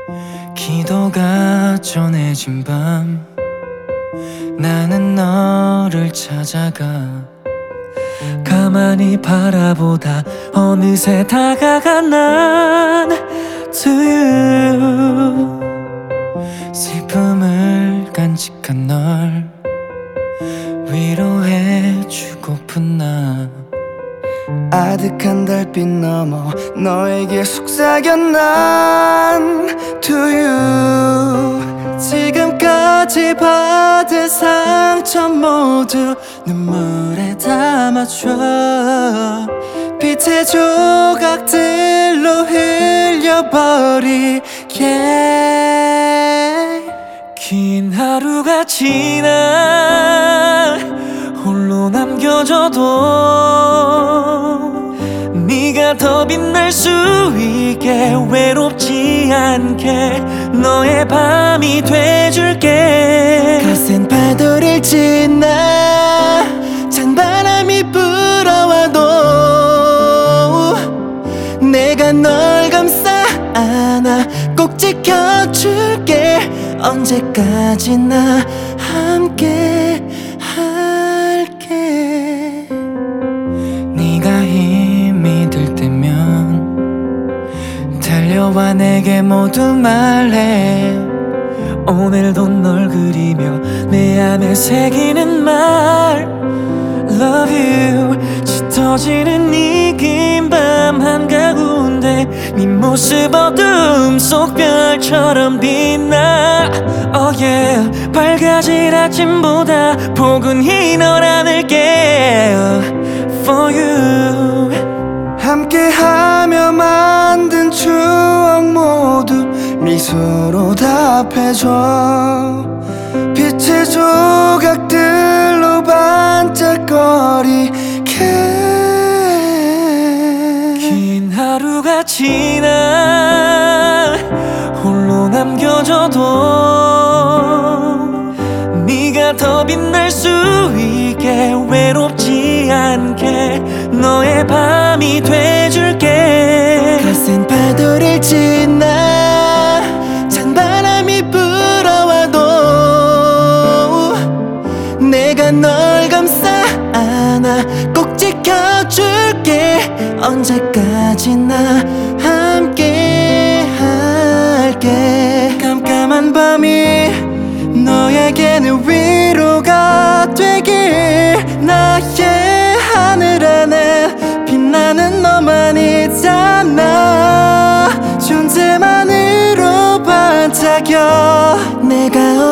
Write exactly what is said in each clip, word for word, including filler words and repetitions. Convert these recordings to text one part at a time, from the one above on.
기도가 전해진 밤 나는 너를 찾아가 가만히 바라보다 어느새 다가간 난 to you 슬픔을 간직한 널 위로해주고픈 나 아득한 달빛 너머 너에게 속삭연 난 to you 지금까지 받은 상처 모두 눈물에 담아줘 빛의 조각들로 흘려버리게 긴 하루가 지나 홀로 남겨져도 네가 더 빛날 수 있게 외롭지 않게 너의 밤이 돼줄게 거센 파도를 지나 찬바람이 불어와도 내가 널 감싸 안아 꼭 지켜줄게 언제까지나 함께 할게 네가 힘이 들 때면 달려와 내게 모두 말해 오늘도 널 그리며 내 안에 새기는 말 Love you 짙어지는 이 긴 밤 한가운데 네 모습 어둠 속 별처럼 빛나 Oh yeah 밝아질 아침보다 포근히 널 안을게 For you 함께하며 만든 추억 모두 미소로 답해줘 빛의 조각들로 반짝거리게 긴 하루가 지나 홀로 남겨져도 네가 더 빛날 수 있게 외롭지 않게 너의 밤이 돼줄게 거센 파도를 지나 찬바람이 불어와도 내가 널 감싸 안아 꼭 지켜줄게 언제까지나 함께 할게 깜깜한 밤이 너에게는 위로가 되길 나의 하늘 안에 빛나는 너만 있잖아 존재만으로 반짝여 내가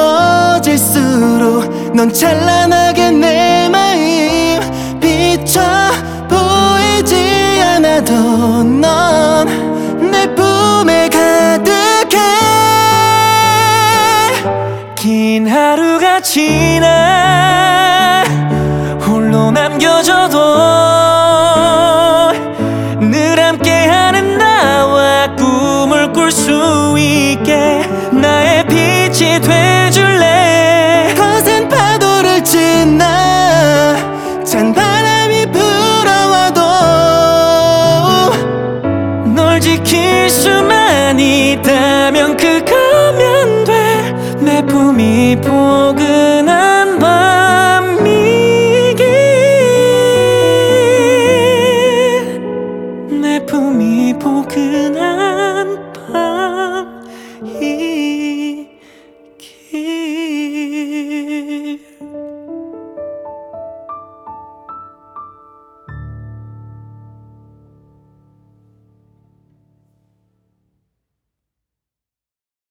어두워질수록 넌 찬란하게 내 마음 비춰 보이지 않아도 넌 내 품에 가득해 긴 하루가 지나 홀로 남겨져도 늘 함께하는 나와 꿈을 꿀 수 있게 나의 빛이 돼줄래 거센 파도를 지나 찬바람이 불어와도 널 지킬 수만 있다면 그거면 돼 내 품이 포근한